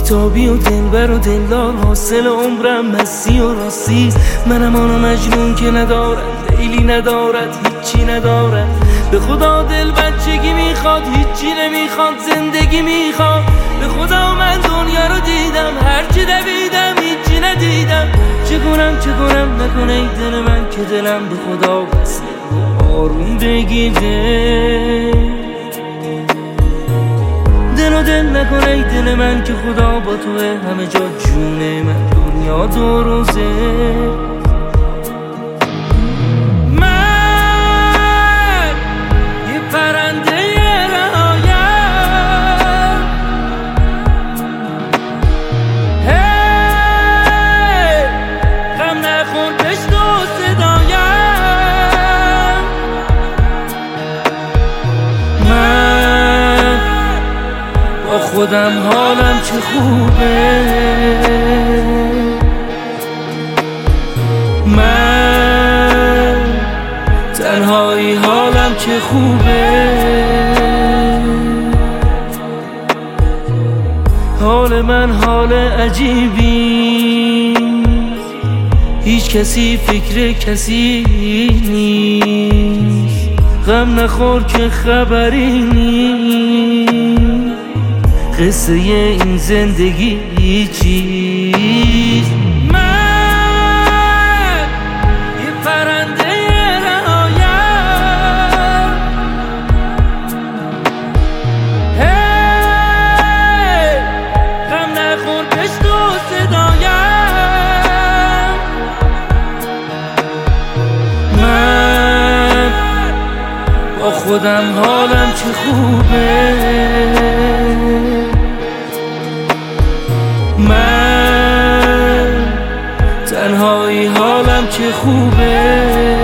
بیتابی و دلبر و دلدار، حاصل عمرم مستی و راستی. منم آن مجنون که ندارد لیلی، ندارد هیچی ندارد. به خدا دل بچگی میخواد، هیچی نمیخواد، زندگی میخواد. به خدا من دنیا رو دیدم، هرچی دویدم هیچی ندیدم. چه کنم نکنه ای دل من که دلم به خدا بسته و آروم بگیره. دل نکنه ای دل من که خدا با توه، همه جا جونه من، دنیا دو روزه. من یه پرنده رهایم، هی غم نخور بشنو صدایم. من با خودم حالم چه خوبه، من تنهایی حالم چه خوبه. حال من حال عجیبی، هیچ کسی فکر کسی نیست. غم نخور که خبری نیست، قصه این زندگی چیست. من یه پرنده رهایم، هی غم نخور بشنو صدایم. من با خودم حالم چه خوبه، من تنهایی حالم چه خوبه.